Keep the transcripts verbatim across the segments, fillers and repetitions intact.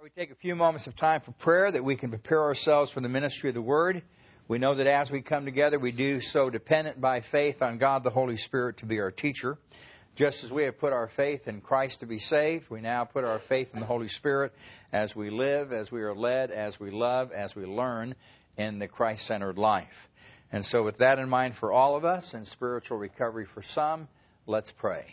We take a few moments of time for prayer that we can prepare ourselves for the ministry of the Word. We know that as we come together, we do so dependent by faith on God the Holy Spirit to be our teacher. Just as we have put our faith in Christ to be saved, we now put our faith in the Holy Spirit as we live, as we are led, as we love, as we learn in the Christ-centered life. And so with that in mind for all of us and spiritual recovery for some, let's pray.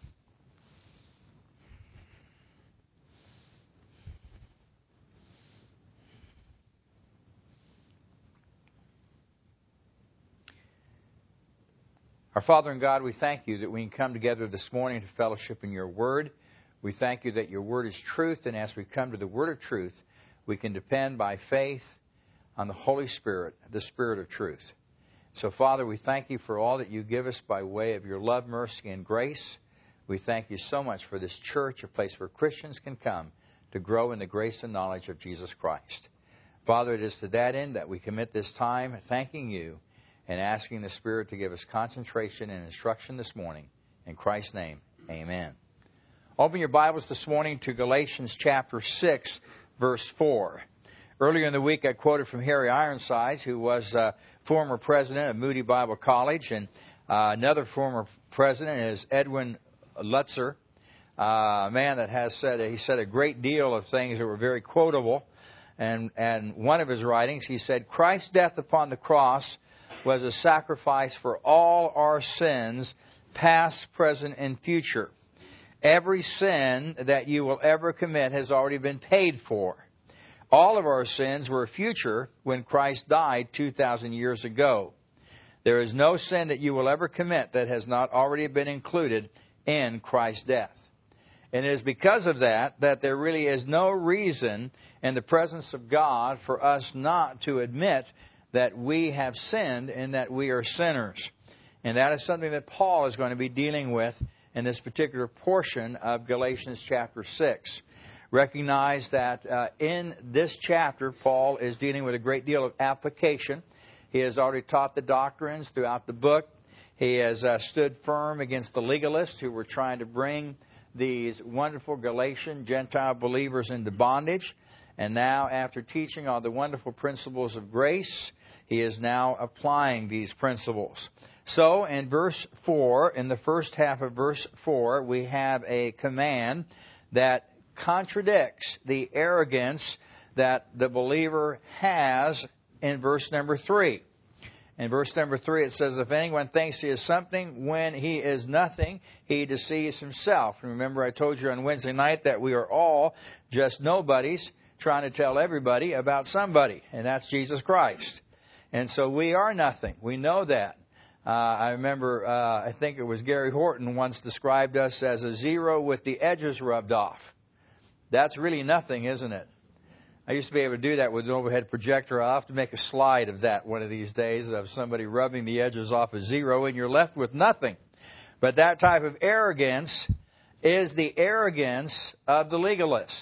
Our Father and God, we thank you that we can come together this morning to fellowship in your Word. We thank you that your Word is truth, and as we come to the Word of truth, we can depend by faith on the Holy Spirit, the Spirit of truth. So, Father, we thank you for all that you give us by way of your love, mercy, and grace. We thank you so much for this church, a place where Christians can come to grow in the grace and knowledge of Jesus Christ. Father, it is to that end that we commit this time thanking you and asking the Spirit to give us concentration and instruction this morning. In Christ's name, amen. Open your Bibles this morning to Galatians chapter six, verse four. Earlier in the week, I quoted from Harry Ironsides, who was a former president of Moody Bible College, and uh, another former president is Edwin Lutzer, uh, a man that has said, he said a great deal of things that were very quotable. And, and one of his writings, he said, Christ's death upon the cross was a sacrifice for all our sins, past, present, and future. Every sin that you will ever commit has already been paid for. All of our sins were future when Christ died two thousand years ago. There is no sin that you will ever commit that has not already been included in Christ's death. And it is because of that that there really is no reason in the presence of God for us not to admit that we have sinned and that we are sinners. And that is something that Paul is going to be dealing with in this particular portion of Galatians chapter six. Recognize that uh, in this chapter, Paul is dealing with a great deal of application. He has already taught the doctrines throughout the book. He has uh, stood firm against the legalists who were trying to bring these wonderful Galatian Gentile believers into bondage. And now, after teaching all the wonderful principles of grace, he is now applying these principles. So, in verse four, in the first half of verse four, we have a command that contradicts the arrogance that the believer has in verse number three. In verse number three, it says, if anyone thinks he is something when he is nothing, he deceives himself. And remember, I told you on Wednesday night that we are all just nobodies trying to tell everybody about somebody, and that's Jesus Christ. And so we are nothing. We know that. Uh, I remember, uh, I think it was Gary Horton once described us as a zero with the edges rubbed off. That's really nothing, isn't it? I used to be able to do that with an overhead projector. I'll have to make a slide of that one of these days, of somebody rubbing the edges off a zero, and you're left with nothing. But that type of arrogance is the arrogance of the legalist.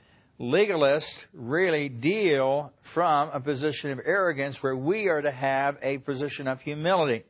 Legalists really deal from a position of arrogance where we are to have a position of humility.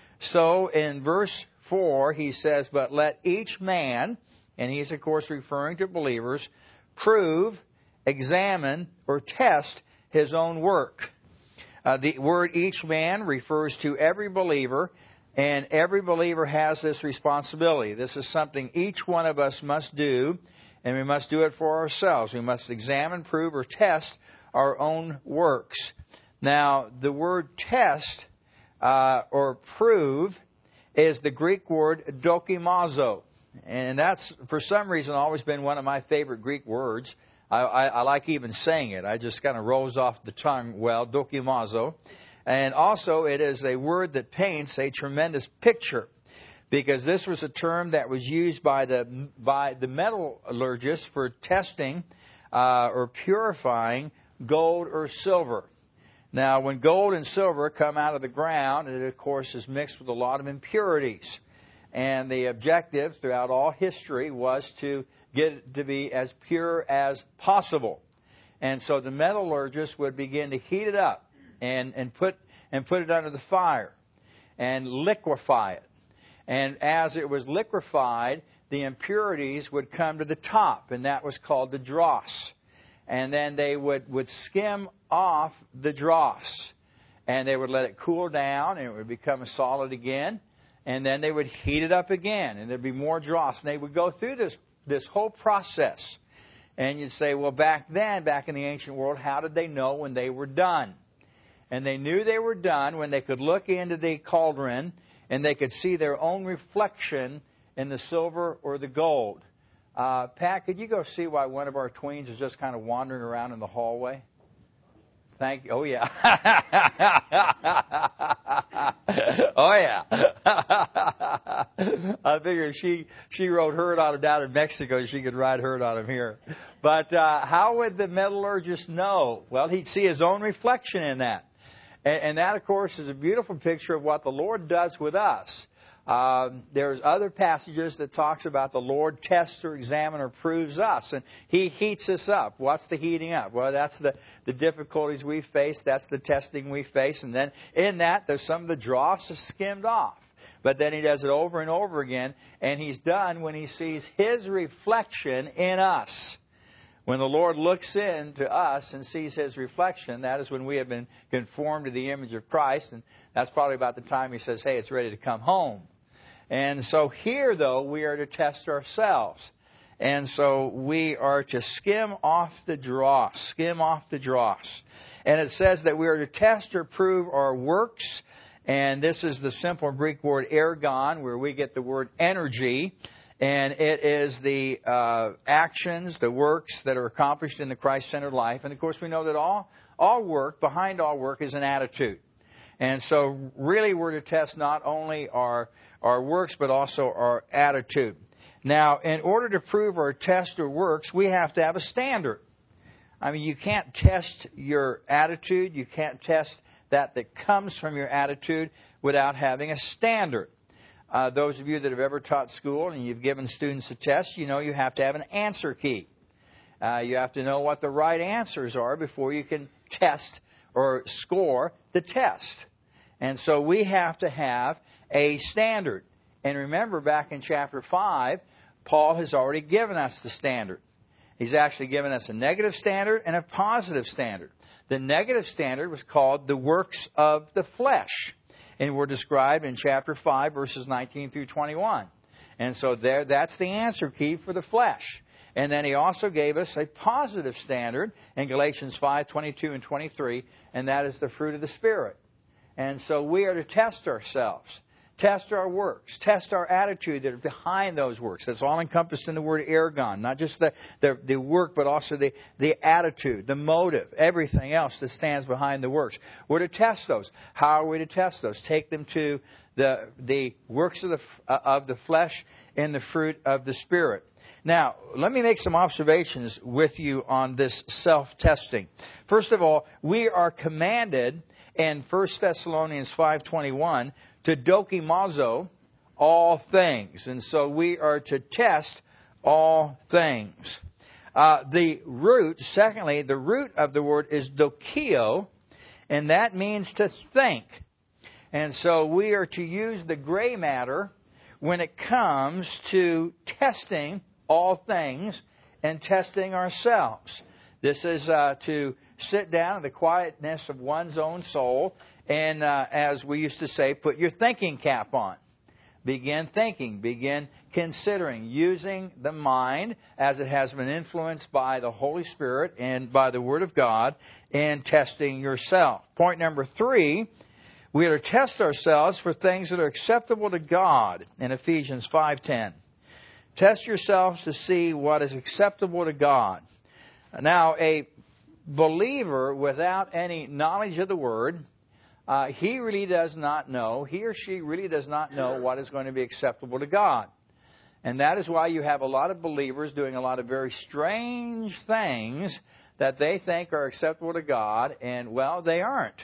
So in verse four, he says, but let each man, and he's of course referring to believers, prove, examine, or test his own work. Uh, the word each man refers to every believer, and every believer has this responsibility. This is something each one of us must do, and we must do it for ourselves. We must examine, prove, or test our own works. Now, the word test uh, or prove is the Greek word dokimazo. And that's, for some reason, always been one of my favorite Greek words. I, I, I like even saying it. I just kind of rolls off the tongue well, dokimazo. And also, it is a word that paints a tremendous picture, because this was a term that was used by the by the metallurgists for testing uh, or purifying gold or silver. Now, when gold and silver come out of the ground, it, of course, is mixed with a lot of impurities. And the objective throughout all history was to get it to be as pure as possible. And so the metallurgists would begin to heat it up and, and put and put it under the fire and liquefy it. And as it was liquefied, the impurities would come to the top, and that was called the dross. and then they would, would skim off the dross. And they would let it cool down, and it would become solid again. And then they would heat it up again, and there'd be more dross. And they would go through this, this whole process. And you'd say, well, back then, back in the ancient world, how did they know when they were done? And they knew they were done when they could look into the cauldron and they could see their own reflection in the silver or the gold. Uh, Pat, could you go see why one of our tweens is just kind of wandering around in the hallway? Thank you. Oh, yeah. Oh, yeah. I figured she she rode herd on him down in Mexico. She could ride herd on him here. But uh, how would the metallurgist know? Well, he'd see his own reflection in that. And, and that, of course, is a beautiful picture of what the Lord does with us. Um, there's other passages that talks about the Lord tests or examines or proves us, and He heats us up. What's the heating up? Well, that's the, the difficulties we face. That's the testing we face. And then in that, there's some of the dross is skimmed off. But then He does it over and over again, and He's done when He sees His reflection in us. When the Lord looks into us and sees His reflection, that is when we have been conformed to the image of Christ, and that's probably about the time He says, hey, it's ready to come home. And so here, though, we are to test ourselves. And so we are to skim off the dross, skim off the dross. And it says that we are to test or prove our works. And this is the simple Greek word ergon, where we get the word energy. And it is the uh, actions, the works that are accomplished in the Christ-centered life. And, of course, we know that all, all work, behind all work, is an attitude. And so really we're to test not only our our works, but also our attitude. Now, in order to prove or test our works, we have to have a standard. I mean, you can't test your attitude. You can't test that that comes from your attitude without having a standard. Uh, those of you that have ever taught school and you've given students a test, you know you have to have an answer key. Uh, you have to know what the right answers are before you can test or score the test. And so we have to have a standard. And remember, back in chapter five, Paul has already given us the standard. He's actually given us a negative standard and a positive standard. The negative standard was called the works of the flesh, and were described in chapter five, verses nineteen through twenty-one. And so there, that's the answer key for the flesh. And then he also gave us a positive standard in Galatians five, twenty-two and twenty-three, and that is the fruit of the Spirit. And so we are to test ourselves, test our works, test our attitude that are behind those works. That's all encompassed in the word ergon, not just the, the, the work, but also the, the attitude, the motive, everything else that stands behind the works. We're to test those. How are we to test those? Take them to the, the works of the, of the flesh and the fruit of the Spirit. Now, let me make some observations with you on this self-testing. First of all, we are commanded in First Thessalonians five twenty-one to dokimazo all things. And so we are to test all things. Uh, the root, secondly, the root of the word is dokio, and that means to think. And so we are to use the gray matter when it comes to testing all things and testing ourselves. This is uh, to sit down in the quietness of one's own soul and, uh, as we used to say, put your thinking cap on. Begin thinking, begin considering, using the mind as it has been influenced by the Holy Spirit and by the Word of God, and testing yourself. Point number three, we are to test ourselves for things that are acceptable to God in Ephesians five ten. Test yourselves to see what is acceptable to God. Now, a believer without any knowledge of the Word, uh, he really does not know, he or she really does not know what is going to be acceptable to God. And that is why you have a lot of believers doing a lot of very strange things that they think are acceptable to God, and, well, they aren't.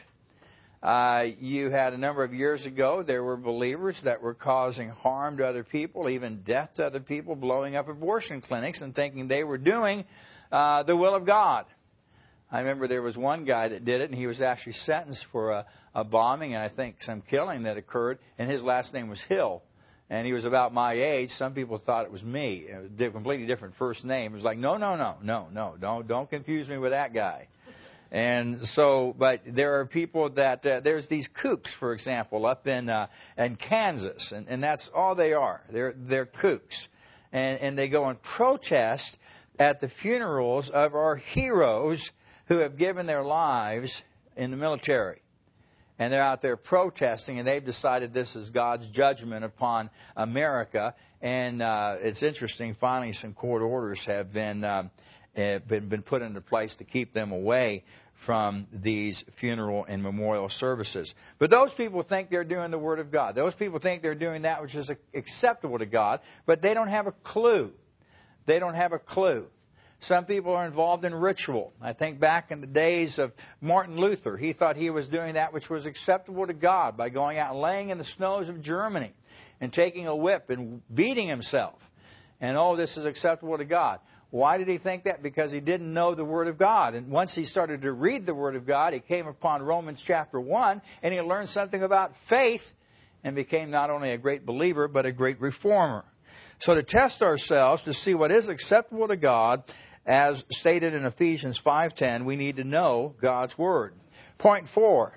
Uh, you had a number of years ago, there were believers that were causing harm to other people, even death to other people, blowing up abortion clinics and thinking they were doing uh, the will of God. I remember there was one guy that did it, and he was actually sentenced for a, a bombing and I think some killing that occurred, and his last name was Hill. And he was about my age. Some people thought it was me. It was a completely different first name. It was like, no, no, no, no, no, don't, don't confuse me with that guy. And so, but there are people that, uh, there's these kooks, for example, up in, uh, in Kansas, and, and that's all they are. They're, they're kooks. And, and they go and protest at the funerals of our heroes who have given their lives in the military. And they're out there protesting, and they've decided this is God's judgment upon America. And uh, it's interesting, finally some court orders have been, um, been been put into place to keep them away from these funeral and memorial services. But those people think they're doing the Word of God. Those people think they're doing that which is acceptable to God, but they don't have a clue. They don't have a clue. Some people are involved in ritual. I think back in the days of Martin Luther, he thought he was doing that which was acceptable to God by going out and laying in the snows of Germany and taking a whip and beating himself. And, oh, this is acceptable to God. Why did he think that? Because he didn't know the Word of God. And once he started to read the Word of God, he came upon Romans chapter one, and he learned something about faith and became not only a great believer, but a great reformer. So to test ourselves, to see what is acceptable to God, as stated in Ephesians five ten, we need to know God's Word. Point four.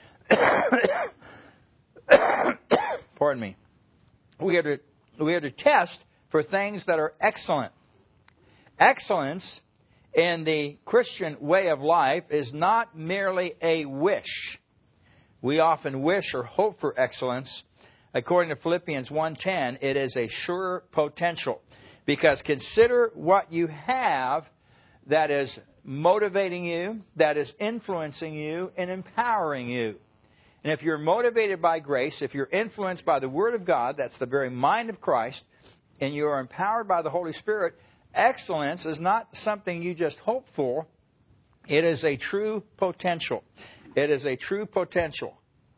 Pardon me. We are to, we are to test for things that are excellent. Excellence in the Christian way of life is not merely a wish. We often wish or hope for excellence. According to Philippians one ten, it is a sure potential. Because consider what you have that is motivating you, that is influencing you, and empowering you. And if you're motivated by grace, if you're influenced by the Word of God, that's the very mind of Christ, and you are empowered by the Holy Spirit, excellence is not something you just hope for. It is a true potential. It is a true potential.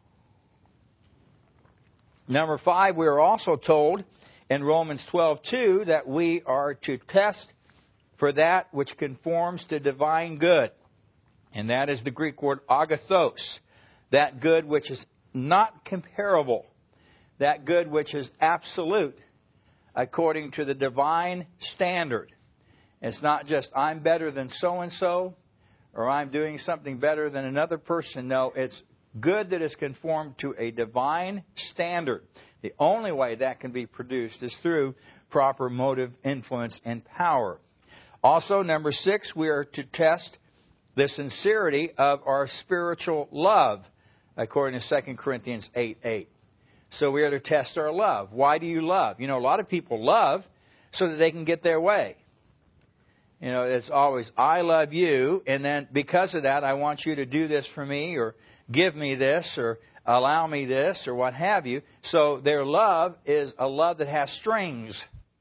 Number five, we are also told in Romans twelve two that we are to test for that which conforms to divine good. And that is the Greek word agathos. That good which is not comparable. That good which is absolute according to the divine standard. It's not just I'm better than so-and-so or I'm doing something better than another person. No, it's good that is conformed to a divine standard. The only way that can be produced is through proper motive, influence, and power. Also, number six, we are to test the sincerity of our spiritual love, according to Second Corinthians eight eight. So we are to test our love. Why do you love? You know, a lot of people love so that they can get their way. You know, it's always, I love you, and then because of that, I want you to do this for me, or give me this, or allow me this, or what have you. So their love is a love that has strings.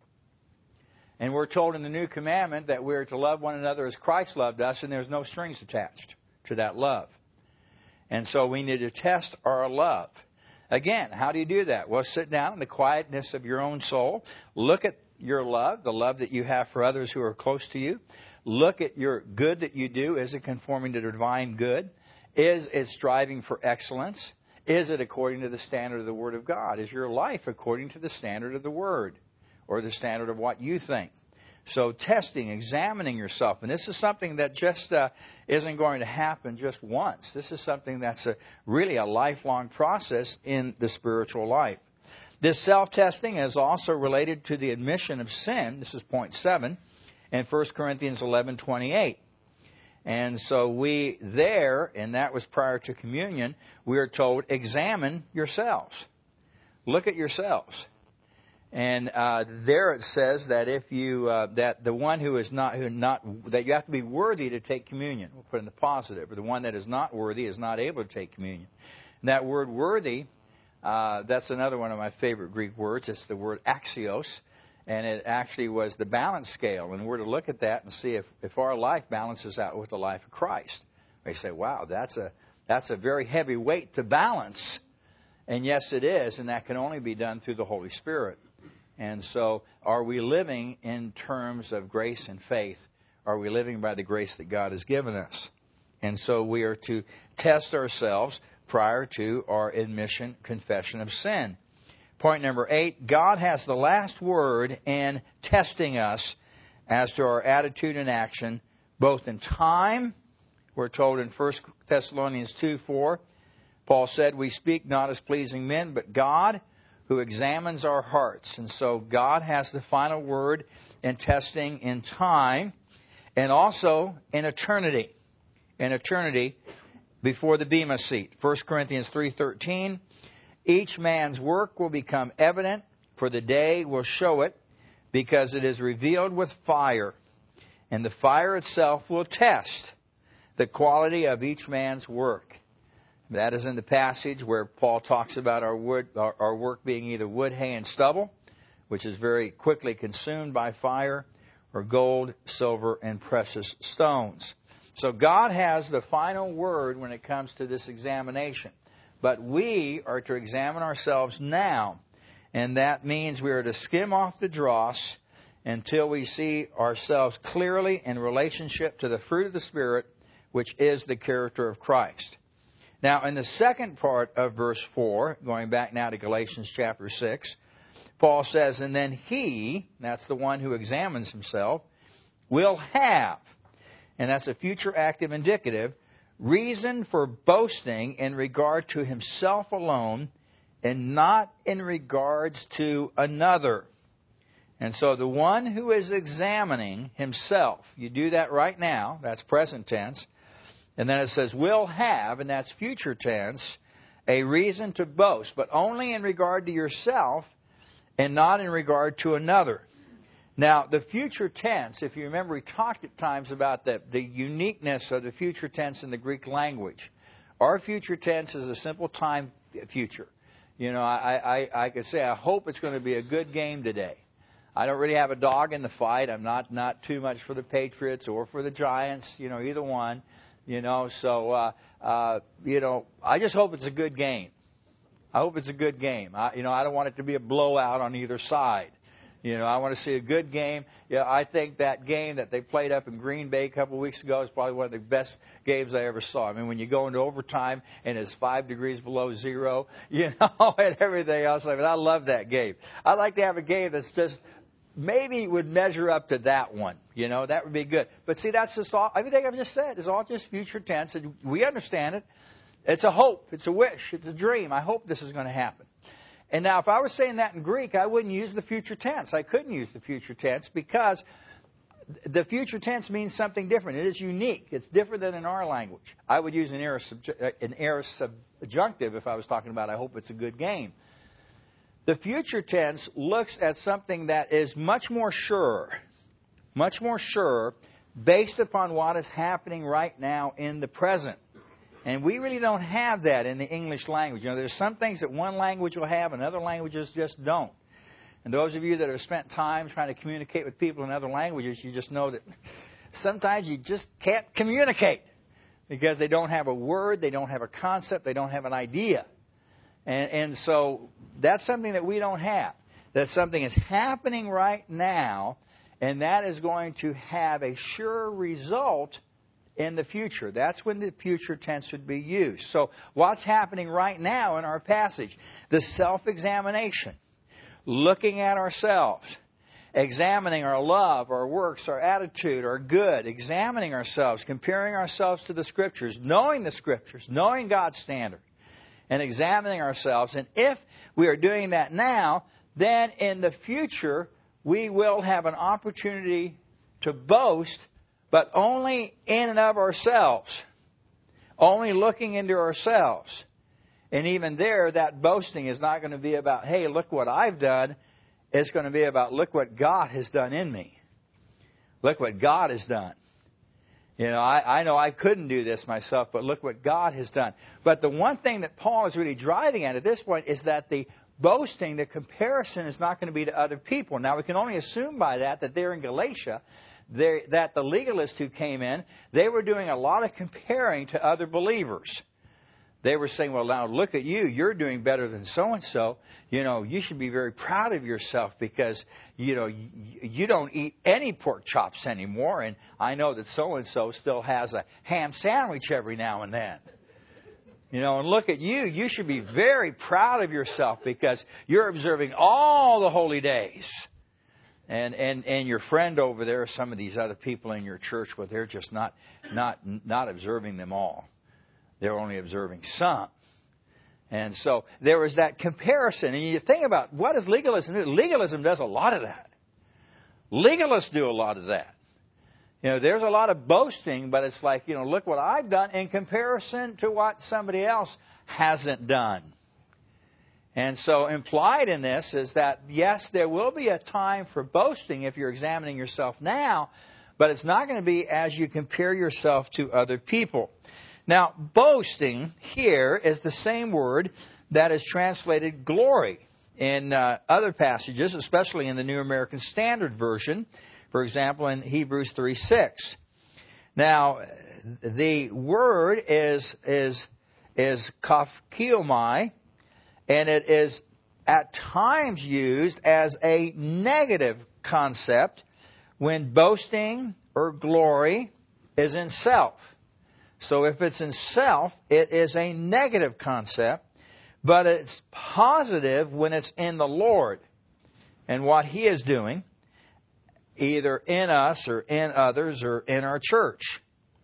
And we're told in the New Commandment that we're to love one another as Christ loved us, and there's no strings attached to that love. And so we need to test our love. Again, how do you do that? Well, sit down in the quietness of your own soul. Look at your love, the love that you have for others who are close to you. Look at your good that you do. Is it conforming to divine good? Is it striving for excellence? Is it according to the standard of the Word of God? Is your life according to the standard of the Word or the standard of what you think? So testing, examining yourself. And this is something that just uh, isn't going to happen just once. This is something that's a, really a lifelong process in the spiritual life. This self-testing is also related to the admission of sin. This is point seven in First Corinthians eleven twenty-eight. And so we there, and that was prior to communion, we are told, examine yourselves. Look at yourselves. And uh, there it says that if you uh, that the one who is not who not that you have to be worthy to take communion. We'll put in the positive. Or the one that is not worthy is not able to take communion. And that word worthy, uh, that's another one of my favorite Greek words. It's the word axios. And it actually was the balance scale. And we're to look at that and see if, if our life balances out with the life of Christ. They say, wow, that's a that's a very heavy weight to balance. And yes, it is. And that can only be done through the Holy Spirit. And so are we living in terms of grace and faith? Are we living by the grace that God has given us? And so we are to test ourselves prior to our admission, confession of sin. Point number eight, God has the last word in testing us as to our attitude and action, both in time. We're told in First Thessalonians two four, Paul said, we speak not as pleasing men, but God who examines our hearts. And so God has the final word in testing in time and also in eternity. In eternity before the Bema seat. First Corinthians three thirteen, each man's work will become evident, for the day will show it, because it is revealed with fire. And the fire itself will test the quality of each man's work. That is in the passage where Paul talks about our wood, our, our work being either wood, hay, and stubble, which is very quickly consumed by fire, or gold, silver, and precious stones. So God has the final word when it comes to this examination. But we are to examine ourselves now, and that means we are to skim off the dross until we see ourselves clearly in relationship to the fruit of the Spirit, which is the character of Christ. Now, in the second part of verse four, going back now to Galatians chapter six, Paul says, and then he, that's the one who examines himself, will have, and that's a future active indicative, reason for boasting in regard to himself alone and not in regards to another. And so the one who is examining himself, you do that right now, that's present tense. And then it says, will have, and that's future tense, a reason to boast, but only in regard to yourself and not in regard to another. Now, the future tense, if you remember, we talked at times about the, the uniqueness of the future tense in the Greek language. Our future tense is a simple time future. You know, I, I, I could say, I hope it's going to be a good game today. I don't really have a dog in the fight. I'm not, not too much for the Patriots or for the Giants, you know, either one. You know, so, uh, uh, you know, I just hope it's a good game. I hope it's a good game. I, you know, I don't want it to be a blowout on either side. You know, I want to see a good game. Yeah, I think that game that they played up in Green Bay a couple of weeks ago is probably one of the best games I ever saw. I mean, when you go into overtime and it's five degrees below zero, you know, and everything else. I mean, I love that game. I like to have a game that's just maybe would measure up to that one. You know, that would be good. But see, that's just all, everything I've just said is all just future tense. And we understand it. It's a hope. It's a wish. It's a dream. I hope this is going to happen. And now, if I was saying that in Greek, I wouldn't use the future tense. I couldn't use the future tense because the future tense means something different. It is unique. It's different than in our language. I would use an aorist an aorist subjunctive if I was talking about I hope it's a good game. The future tense looks at something that is much more sure, much more sure, based upon what is happening right now in the present. And we really don't have that in the English language. You know, there's some things that one language will have and other languages just don't. And those of you that have spent time trying to communicate with people in other languages, you just know that sometimes you just can't communicate because they don't have a word, they don't have a concept, they don't have an idea. And, and so that's something that we don't have. That something is happening right now, and that is going to have a sure result in the future. That's when the future tense should be used. So what's happening right now in our passage? The self-examination. Looking at ourselves. Examining our love, our works, our attitude, our good. Examining ourselves. Comparing ourselves to the Scriptures. Knowing the Scriptures. Knowing God's standard. And examining ourselves. And if we are doing that now, then in the future we will have an opportunity to boast, but only in and of ourselves. Only looking into ourselves. And even there, that boasting is not going to be about, hey, look what I've done. It's going to be about, look what God has done in me. Look what God has done. You know, I, I know I couldn't do this myself, but look what God has done. But the one thing that Paul is really driving at at this point is that the boasting, the comparison is not going to be to other people. Now, we can only assume by that that they're in Galatia, They, that the legalists who came in, they were doing a lot of comparing to other believers. They were saying, well, now look at you. You're doing better than so-and-so. You know, you should be very proud of yourself because, you know, you, you don't eat any pork chops anymore. And I know that so-and-so still has a ham sandwich every now and then. You know, and look at you. You should be very proud of yourself because you're observing all the holy days. And, and, and your friend over there, some of these other people in your church, well, they're just not, not, not observing them all. They're only observing some. And so there was that comparison. And you think about, what does legalism do? Legalism does a lot of that. Legalists do a lot of that. You know, there's a lot of boasting, but it's like, you know, look what I've done in comparison to what somebody else hasn't done. And so implied in this is that, yes, there will be a time for boasting if you're examining yourself now, but it's not going to be as you compare yourself to other people. Now, boasting here is the same word that is translated glory in uh, other passages, especially in the New American Standard Version, for example, in Hebrews three six. Now, the word is, is, is kafkiomai, and it is at times used as a negative concept when boasting or glory is in self. So if it's in self, it is a negative concept, but it's positive when it's in the Lord and what He is doing, either in us or in others or in our church.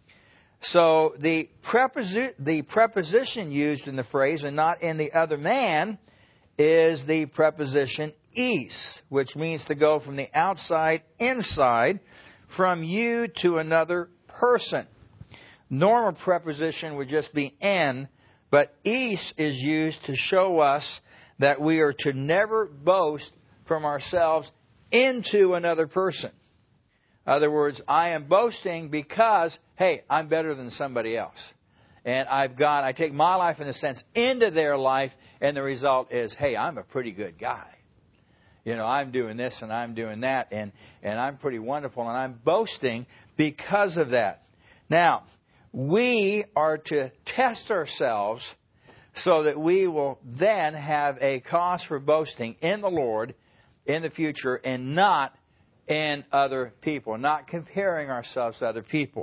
So the preposi- the preposition used in the phrase and not in the other man is the preposition eis, which means to go from the outside inside, from you to another person. Normal preposition would just be en, but eis is used to show us that we are to never boast from ourselves into another person. In other words, I am boasting because, hey, I'm better than somebody else. And I've got, I take my life in a sense into their life, and the result is, hey, I'm a pretty good guy. You know, I'm doing this and I'm doing that, and, and I'm pretty wonderful, and I'm boasting because of that. Now, we are to test ourselves so that we will then have a cause for boasting in the Lord in the future and not in other people, not comparing ourselves to other people.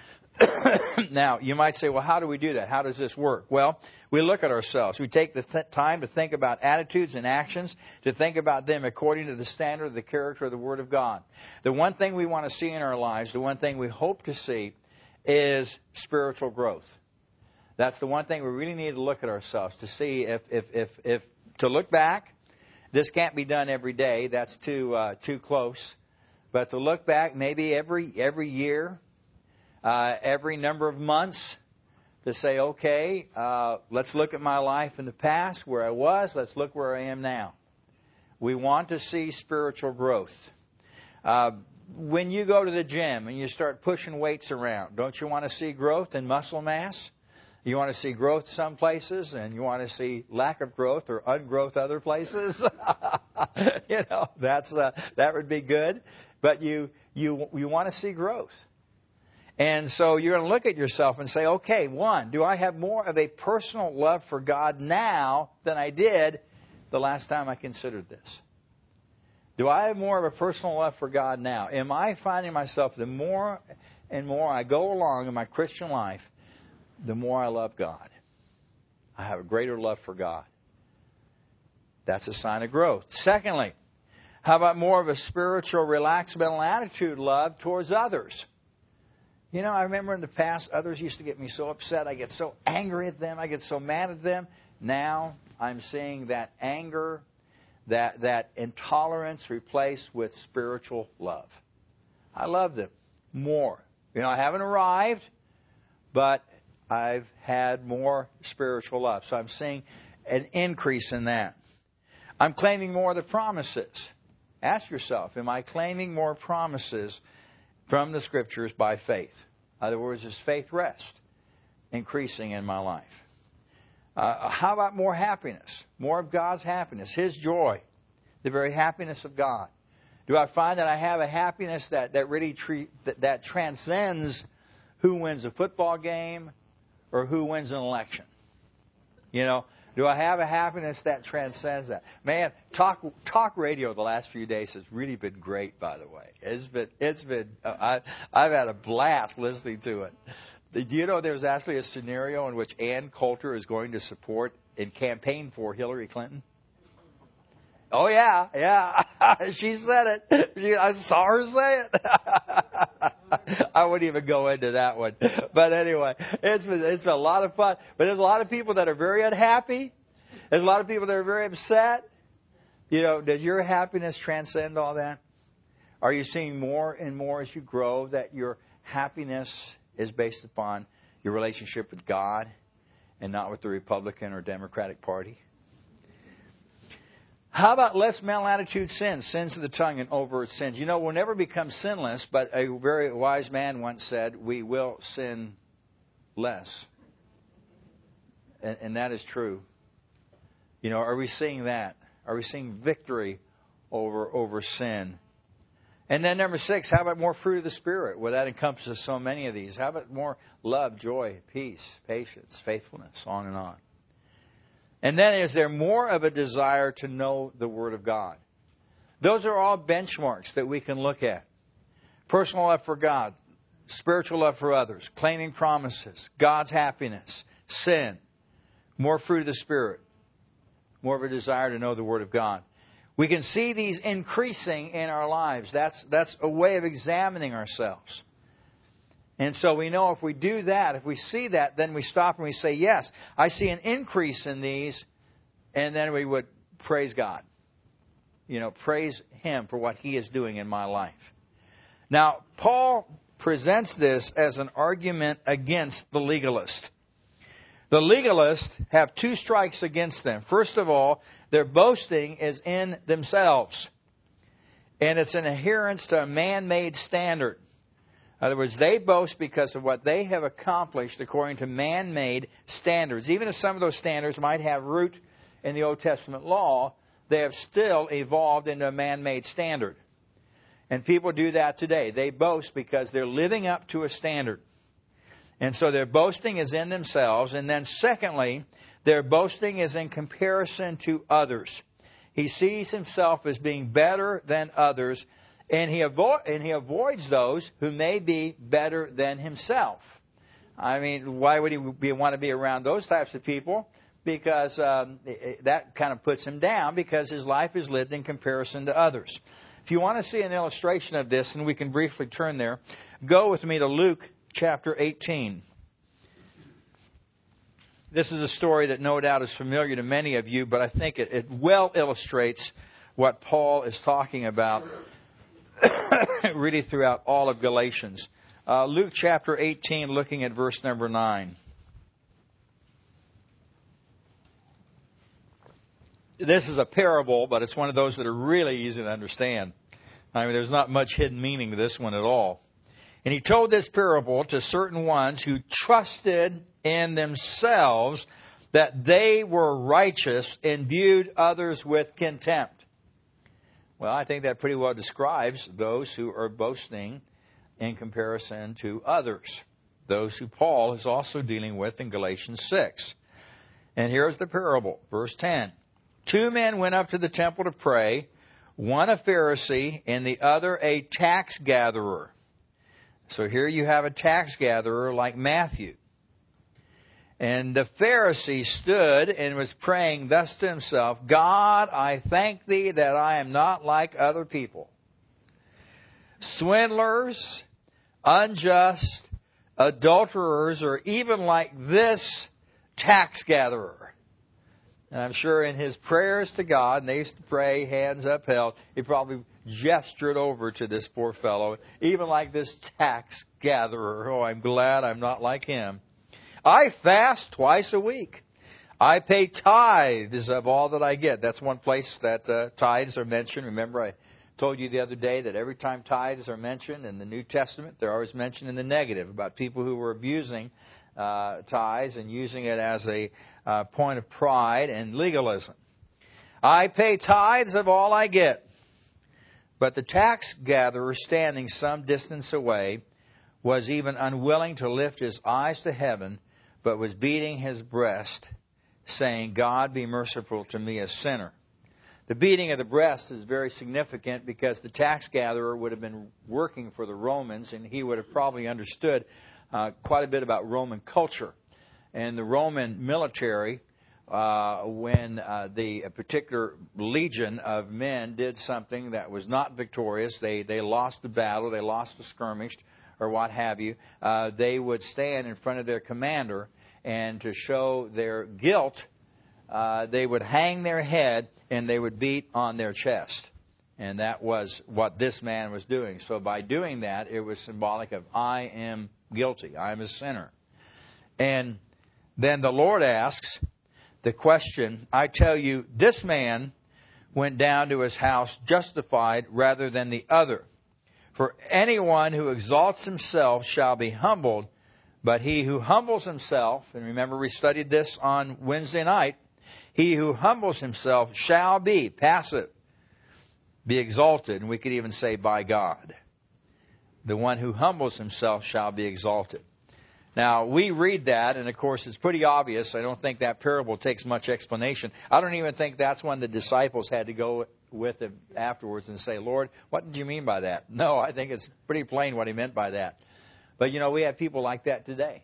Now, you might say, well, how do we do that? How does this work? Well, we look at ourselves. We take the th- time to think about attitudes and actions, to think about them according to the standard of the character of the Word of God. The one thing we want to see in our lives, the one thing we hope to see, is spiritual growth. That's the one thing we really need to look at ourselves to see if, if, if, if to look back. This can't be done every day. That's too uh, too close. But to look back maybe every every year, uh, every number of months, to say, okay, uh, let's look at my life in the past, where I was. Let's look where I am now. We want to see spiritual growth. Uh, when you go to the gym and you start pushing weights around, don't you want to see growth in muscle mass? You want to see growth some places, and you want to see lack of growth or ungrowth other places. you know, that's uh, that would be good. But you you you want to see growth, and so you're going to look at yourself and say, okay, one, do I have more of a personal love for God now than I did the last time I considered this? Do I have more of a personal love for God now? Am I finding myself the more and more I go along in my Christian life, the more I love God? I have a greater love for God. That's a sign of growth. Secondly, how about more of a spiritual, relaxed mental attitude love towards others? You know, I remember in the past, others used to get me so upset. I get so angry at them. I get so mad at them. Now I'm seeing that anger, that, that intolerance replaced with spiritual love. I love them more. You know, I haven't arrived, but I've had more spiritual love. So I'm seeing an increase in that. I'm claiming more of the promises. Ask yourself, am I claiming more promises from the Scriptures by faith? In other words, is faith rest increasing in my life? Uh, how about more happiness? More of God's happiness, His joy, the very happiness of God. Do I find that I have a happiness that, that really tre- that, that transcends who wins a football game or who wins an election? You know, Do I have a happiness that transcends that? Man, talk talk radio the last few days has really been great. By the way, it's been it's been uh, I I've had a blast listening to it. Do you know there's actually a scenario in which Ann Coulter is going to support and campaign for Hillary Clinton? Oh yeah, yeah. She said it. She, I saw her say it. I wouldn't even go into that one. But anyway, it's been it's been a lot of fun. But there's a lot of people that are very unhappy. There's a lot of people that are very upset. You know, does your happiness transcend all that? Are you seeing more and more as you grow that your happiness is based upon your relationship with God and not with the Republican or Democratic Party? How about less mental attitude sins, sins of the tongue and overt sins? You know, we'll never become sinless, but a very wise man once said, we will sin less. And, and that is true. You know, are we seeing that? Are we seeing victory over over sin? And then number six, how about more fruit of the Spirit? Well, that encompasses so many of these. How about more love, joy, peace, patience, faithfulness, on and on? And then is there more of a desire to know the Word of God? Those are all benchmarks that we can look at. Personal love for God, spiritual love for others, claiming promises, God's happiness, sin, more fruit of the Spirit, more of a desire to know the Word of God. We can see these increasing in our lives. That's, that's a way of examining ourselves. And so we know if we do that, if we see that, then we stop and we say, yes, I see an increase in these. And then we would praise God. You know, praise Him for what He is doing in my life. Now, Paul presents this as an argument against the legalist. The legalists have two strikes against them. First of all, their boasting is in themselves. And it's an adherence to a man-made standard. In other words, they boast because of what they have accomplished according to man-made standards. Even if some of those standards might have root in the Old Testament law, they have still evolved into a man-made standard. And people do that today. They boast because they're living up to a standard. And so their boasting is in themselves. And then secondly, their boasting is in comparison to others. He sees himself as being better than others. And he, avo- and he avoids those who may be better than himself. I mean, why would he be, want to be around those types of people? Because um, that kind of puts him down because his life is lived in comparison to others. If you want to see an illustration of this, and we can briefly turn there, go with me to Luke chapter eighteen. This is a story that no doubt is familiar to many of you, but I think it, it well illustrates what Paul is talking about really throughout all of Galatians. Uh, Luke chapter eighteen, looking at verse number nine. This is a parable, but it's one of those that are really easy to understand. I mean, there's not much hidden meaning to this one at all. And he told this parable to certain ones who trusted in themselves that they were righteous and viewed others with contempt. Well, I think that pretty well describes those who are boasting in comparison to others. Those who Paul is also dealing with in Galatians six. And here's the parable, verse ten. Two men went up to the temple to pray, one a Pharisee and the other a tax gatherer. So here you have a tax gatherer like Matthew. And the Pharisee stood and was praying thus to himself, God, I thank Thee that I am not like other people, swindlers, unjust, adulterers, or even like this tax gatherer. And I'm sure in his prayers to God, and they used to pray, hands upheld, he probably gestured over to this poor fellow, even like this tax gatherer. Oh, I'm glad I'm not like him. I fast twice a week. I pay tithes of all that I get. That's one place that uh, tithes are mentioned. Remember, I told you the other day that every time tithes are mentioned in the New Testament, they're always mentioned in the negative about people who were abusing uh, tithes and using it as a uh, point of pride and legalism. I pay tithes of all I get. But the tax gatherer, standing some distance away, was even unwilling to lift his eyes to heaven, but was beating his breast, saying, God, be merciful to me, a sinner. The beating of the breast is very significant because the tax gatherer would have been working for the Romans, and he would have probably understood uh, quite a bit about Roman culture. And the Roman military, uh, when uh, the a particular legion of men did something that was not victorious, they, they lost the battle, they lost the skirmish, or what have you, uh, they would stand in front of their commander, and to show their guilt, uh, they would hang their head and they would beat on their chest. And that was what this man was doing. So by doing that, it was symbolic of, I am guilty, I am a sinner. And then the Lord asks the question, I tell you, this man went down to his house justified rather than the other. For anyone who exalts himself shall be humbled, but he who humbles himself, and remember we studied this on Wednesday night, he who humbles himself shall be, passive, be exalted. And we could even say by God. The one who humbles himself shall be exalted. Now, we read that, and of course it's pretty obvious. I don't think that parable takes much explanation. I don't even think that's when the disciples had to go with him afterwards and say, Lord, what did you mean by that? No, I think it's pretty plain what he meant by that. But, you know, we have people like that today.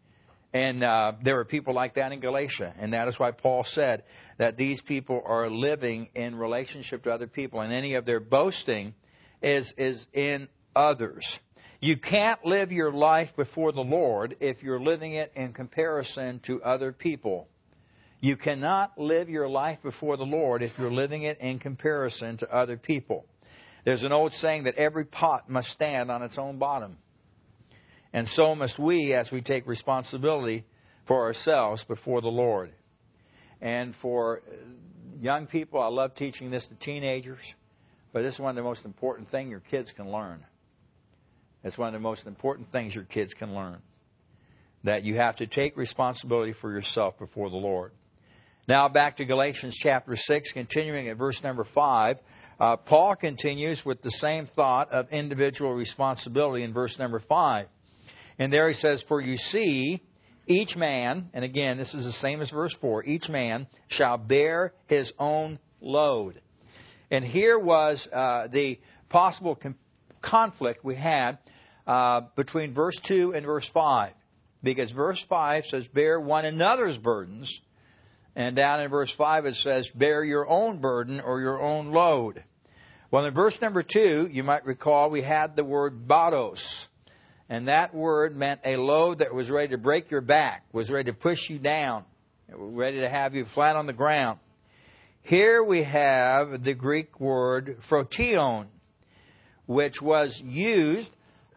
And uh, there were people like that in Galatia. And that is why Paul said that these people are living in relationship to other people. And any of their boasting is, is in others. You can't live your life before the Lord if you're living it in comparison to other people. You cannot live your life before the Lord if you're living it in comparison to other people. There's an old saying that every pot must stand on its own bottom. And so must we as we take responsibility for ourselves before the Lord. And for young people, I love teaching this to teenagers, but this is one of the most important things your kids can learn. It's one of the most important things your kids can learn. That you have to take responsibility for yourself before the Lord. Now back to Galatians chapter six, continuing at verse number five. Uh, Paul continues with the same thought of individual responsibility in verse number five. And there he says, for you see, each man, and again, this is the same as verse four, each man shall bear his own load. And here was uh, the possible com- conflict we had uh, between verse two and verse five. Because verse five says, bear one another's burdens. And down in verse five it says, bear your own burden or your own load. Well, in verse number two, you might recall we had the word bados. And that word meant a load that was ready to break your back, was ready to push you down, ready to have you flat on the ground. Here we have the Greek word phrotion, which was used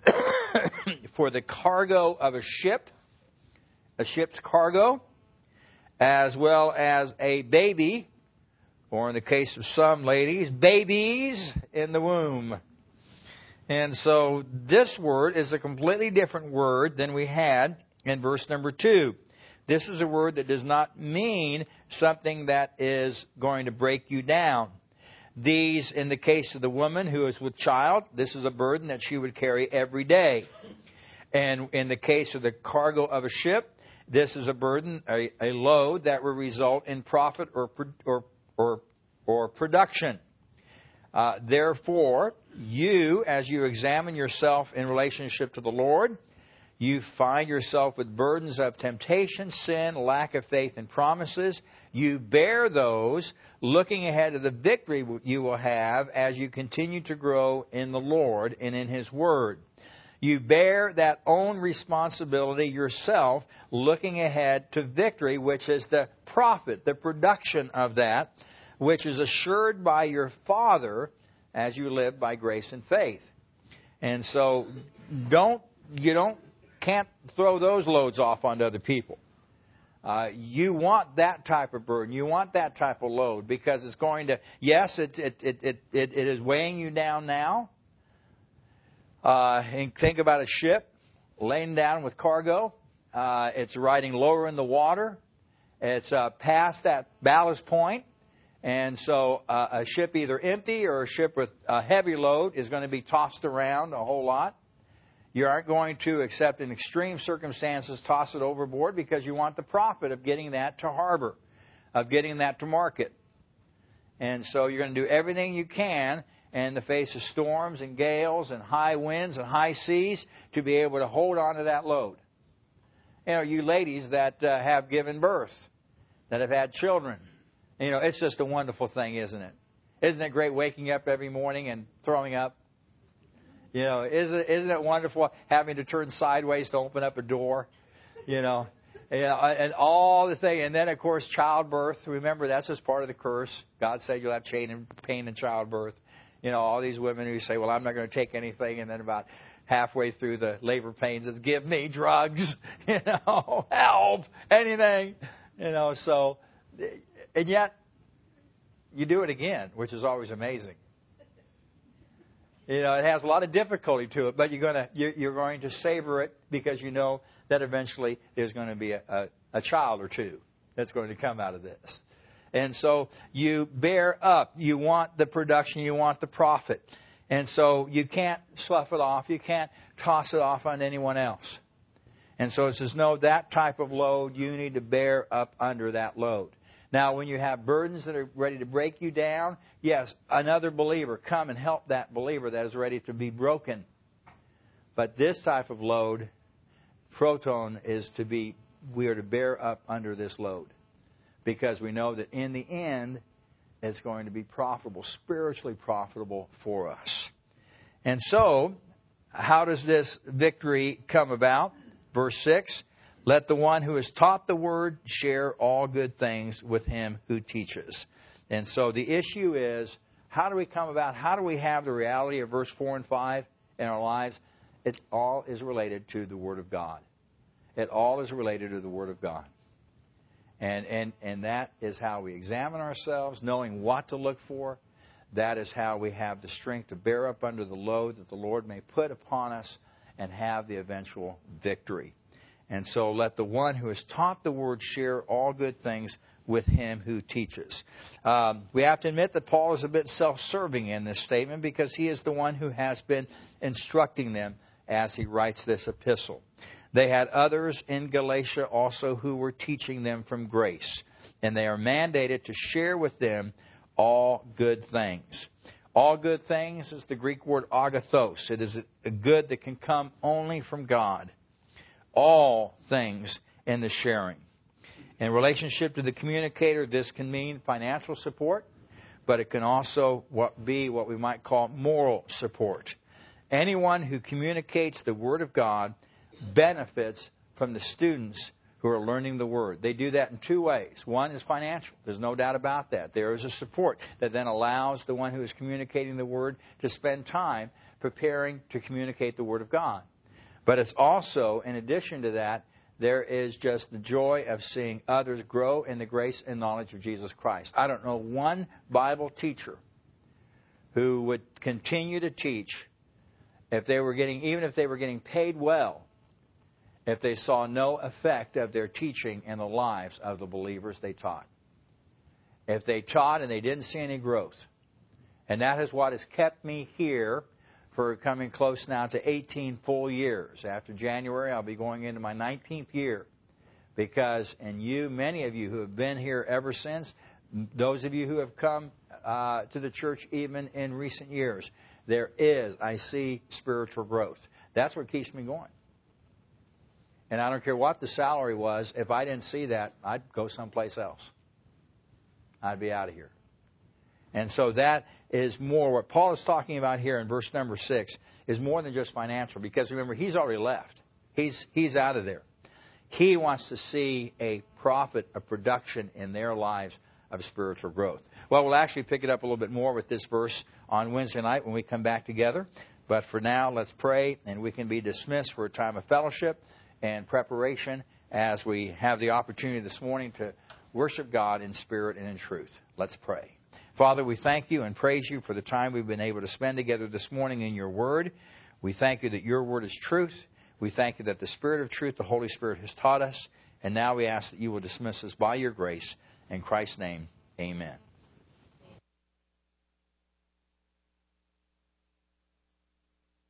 for the cargo of a ship, a ship's cargo, as well as a baby, or in the case of some ladies, babies in the womb. And so this word is a completely different word than we had in verse number two. This is a word that does not mean something that is going to break you down. These, in the case of the woman who is with child, this is a burden that she would carry every day. And in the case of the cargo of a ship, this is a burden, a, a load that will result in profit or or or, or production. Uh, therefore, you, as you examine yourself in relationship to the Lord, you find yourself with burdens of temptation, sin, lack of faith in promises. You bear those, looking ahead to the victory you will have as you continue to grow in the Lord and in His Word. You bear that own responsibility yourself, looking ahead to victory, which is the profit, the production of that, which is assured by your Father as you live by grace and faith. And so don't you don't can't throw those loads off onto other people. Uh, you want that type of burden. You want that type of load because it's going to, yes, it it it it, it, it is weighing you down now. Uh, and think about a ship laying down with cargo. Uh, it's riding lower in the water. It's uh, past that ballast point. And so uh, a ship either empty or a ship with a heavy load is going to be tossed around a whole lot. You aren't going to, except in extreme circumstances, toss it overboard because you want the profit of getting that to harbor, of getting that to market. And so you're going to do everything you can in the face of storms and gales and high winds and high seas to be able to hold on to that load. You know, you ladies that uh, have given birth, that have had children, you know, it's just a wonderful thing, isn't it? Isn't it great waking up every morning and throwing up? You know, isn't, isn't it wonderful having to turn sideways to open up a door? You know, you know, and all the thing. And then, of course, childbirth. Remember, that's just part of the curse. God said you'll have pain and pain in childbirth. You know, all these women who say, well, I'm not going to take anything. And then about halfway through the labor pains, it's give me drugs, you know, help, anything. You know, so, and yet, you do it again, which is always amazing. You know, it has a lot of difficulty to it, but you're going to you're, you're going to savor it because you know that eventually there's going to be a, a, a child or two that's going to come out of this. And so you bear up. You want the production. You want the profit. And so you can't slough it off. You can't toss it off on anyone else. And so it says, no, that type of load, you need to bear up under that load. Now, when you have burdens that are ready to break you down, yes, another believer, come and help that believer that is ready to be broken. But this type of load, proton, is to be, we are to bear up under this load. Because we know that in the end, it's going to be profitable, spiritually profitable for us. And so, how does this victory come about? Verse six, let the one who is taught the word share all good things with him who teaches. And so the issue is, how do we come about, how do we have the reality of verse four and five in our lives? It all is related to the Word of God. It all is related to the Word of God. And, and, and that is how we examine ourselves, knowing what to look for. That is how we have the strength to bear up under the load that the Lord may put upon us and have the eventual victory. And so let the one who is taught the word share all good things with him who teaches. Um, we have to admit that Paul is a bit self-serving in this statement because he is the one who has been instructing them as he writes this epistle. They had others in Galatia also who were teaching them from grace. And they are mandated to share with them all good things. All good things is the Greek word agathos. It is a good that can come only from God. All things in the sharing. In relationship to the communicator, this can mean financial support, but it can also be what we might call moral support. Anyone who communicates the Word of God benefits from the students who are learning the Word. They do that in two ways. One is financial. There's no doubt about that. There is a support that then allows the one who is communicating the Word to spend time preparing to communicate the Word of God. But it's also, in addition to that, there is just the joy of seeing others grow in the grace and knowledge of Jesus Christ. I don't know one Bible teacher who would continue to teach if they were getting, even if they were getting paid well, if they saw no effect of their teaching in the lives of the believers they taught. If they taught and they didn't see any growth. And that is what has kept me here for coming close now to eighteen full years. After January, I'll be going into my nineteenth year. Because, and you, many of you who have been here ever since, those of you who have come uh, to the church even in recent years, there is, I see, spiritual growth. That's what keeps me going. And I don't care what the salary was, if I didn't see that, I'd go someplace else. I'd be out of here. And so that is more, what Paul is talking about here in verse number six, is more than just financial. Because remember, he's already left. He's, he's out of there. He wants to see a profit, a production in their lives of spiritual growth. Well, we'll actually pick it up a little bit more with this verse on Wednesday night when we come back together. But for now, let's pray, and we can be dismissed for a time of fellowship and preparation as we have the opportunity this morning to worship God in spirit and in truth. Let's pray. Father, we thank you and praise you for the time we've been able to spend together this morning in your word. We thank you that your word is truth. We thank you that the Spirit of truth, the Holy Spirit, has taught us. And now we ask that you will dismiss us by your grace. In Christ's name, amen.